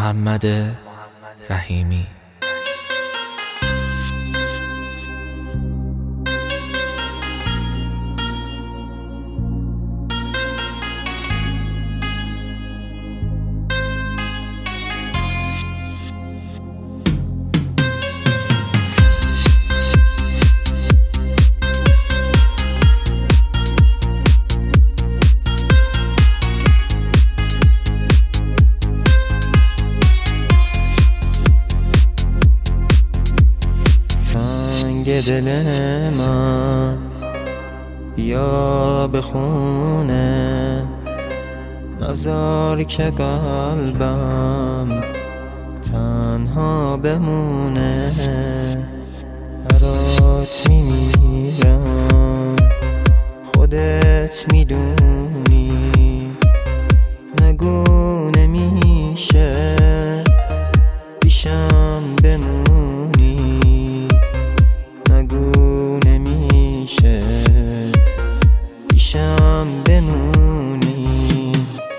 محمد رحیمی. دل من بیا به خونه، نذار که قلبم تنها بمونه. برات میمیرم خودت میدونی، نگو نمیشه پیشم بمونی، نگو نمیشه پیشم بمونی.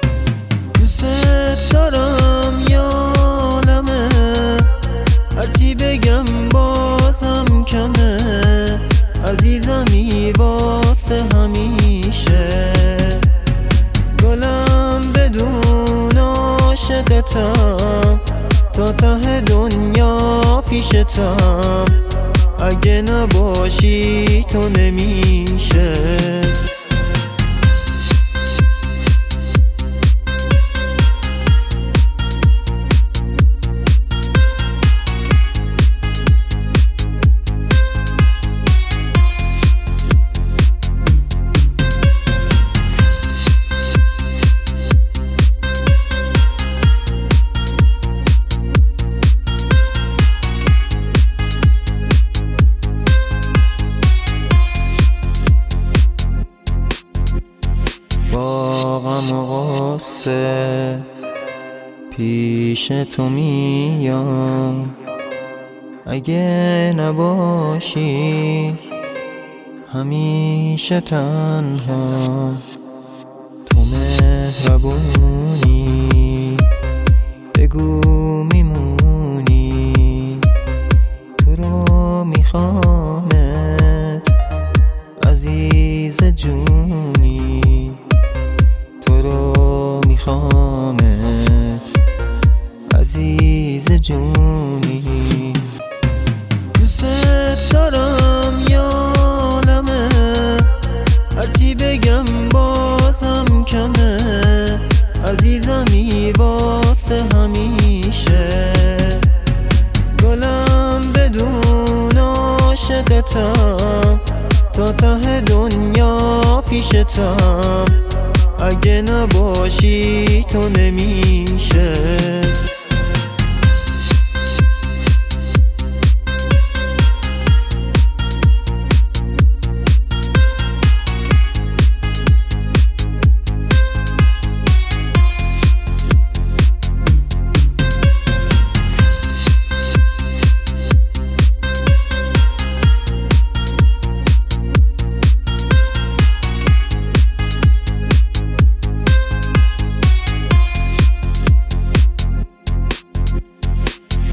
دوست دارم یالمه، هرچی بگم بازم کمه، عزیزمی واسه همیشه. گلم بدون عاشقتم، تا ته دنیا پیشتم، اگه نباشی تو نمیشه. با غم و غصه پیش تو میام، اگه نباشی همیشه تنها. تو مهربونی بگو میمونی، تو رو میخوامت عزیز جونی، تو رو میخوامت عزیز جونی. دوست دارم یالمه، هرچی بگم بازم کمه، عزیزمی واسه همیشه. گلم بدون عاشقتم، تا ته دنیا پیشتم، اگه نباشی تو نمیشه.